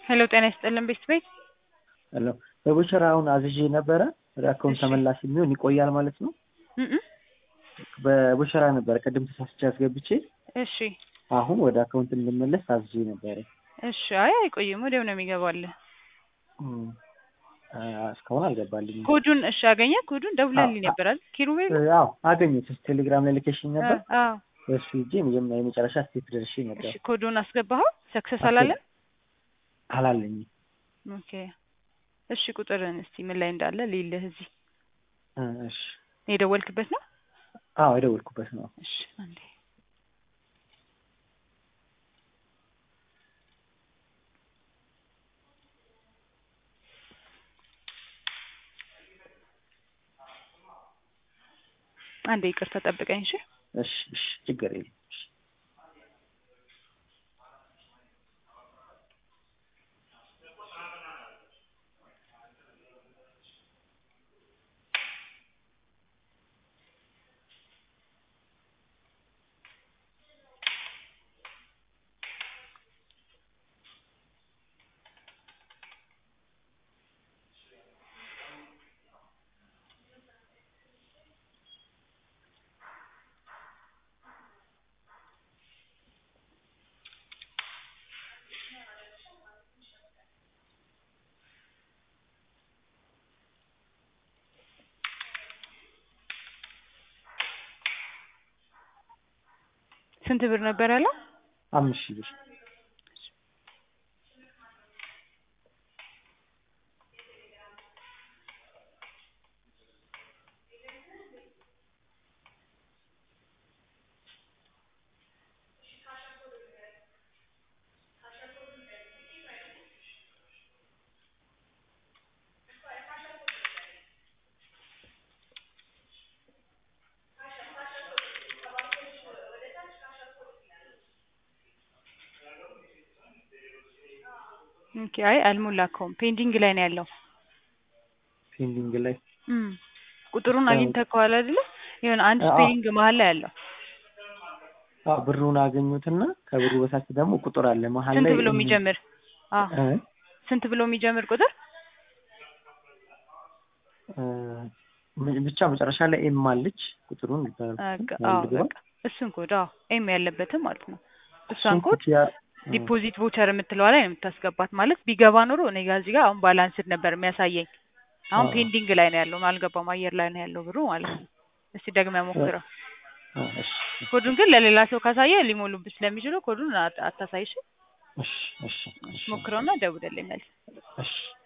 ሄሎ ጤና ይስጥልን ቤት ሄሎ በቡሽራውን አዝዤ ነበረ አካውንት ተመላሽ የሚሆን ይቆያል ማለት ነው። በቡሽራ ነበር ቅድም ተሳስቼ አስገብቼ እሺ አሁን ወደ አካውንት እንድመለስ አዝዤ ነበር። እሺ አይ አይቆይም ወዲያው ነው የሚገባል። እስካሁን አልገባልኝም። ኮዱን እሺ አገኘ ኮዱን ደውለልኝ ነበር አይደል ኪሩቤል? አዎ አገኘሁት ቴሌግራም ላይ ልከሽኝ ነበር። አዎ እሺ እጄ የመጨረሻ ስቴፕ ደርሼ ነበር። እሺ ኮዱን አስገባኸው ሰክሰስ አላለም? አላለኝም። ኦኬ እሺ ቁጥርን እስቲ ምን ላይ እንዳለ ልይልህ እዚህ እሺ የደወልክበት ነው? አዎ የደወልኩበት ነው። እሺ አንዴ አንዴ ይቅርታ ጠብቀኝ እሺ። እሺ እሺ ችግር የለም። ስንት ብር ነበር ያለው? 5000 ብር። ኦኬ አይ አልሞላከውም ፔንዲንግ ላይ ነው ያለው። ፔንዲንግ ላይ ቁጥሩን አግኝተከዋል አይደል? ይሄን አንድ ስፔሊንግ መሃል ላይ ያለው ብሩን አገኙትና ከብሩ በታች ደግሞ ቁጥር አለ መሃል ላይ ስንት ብሎ የሚጀምር ስንት ብሎ የሚጀምር ቁጥር ብቻ መጨረሻ ላይ ኤም አለች ቁጥሩን በቃ እሱን ኮድ ኤም ያለበትም ማለት ነው። እሷን ኮድ ዲፖዚት ቮቸር የምትለዋ ላይ ነው የምታስገባት። ማለት ቢገባ ኖሮ እኔ ጋር እዚህ ጋር አሁን ባላንስድ ነበር የሚያሳየኝ። አሁን ፔንዲንግ ላይ ነው ያለው አልገባም አየር ላይ ነው ያለው ብሩ ማለት ነው። እስቲ ደግመህ ሞክረው። ኮዱን ግን ለሌላ ሰው ካሳየ ሊሞሉብህ ስለሚችሉ ኮዱን አታሳይሽ። እሺ ሞክረውና ሞክረውና ደውልልኝ መልስ። እሺ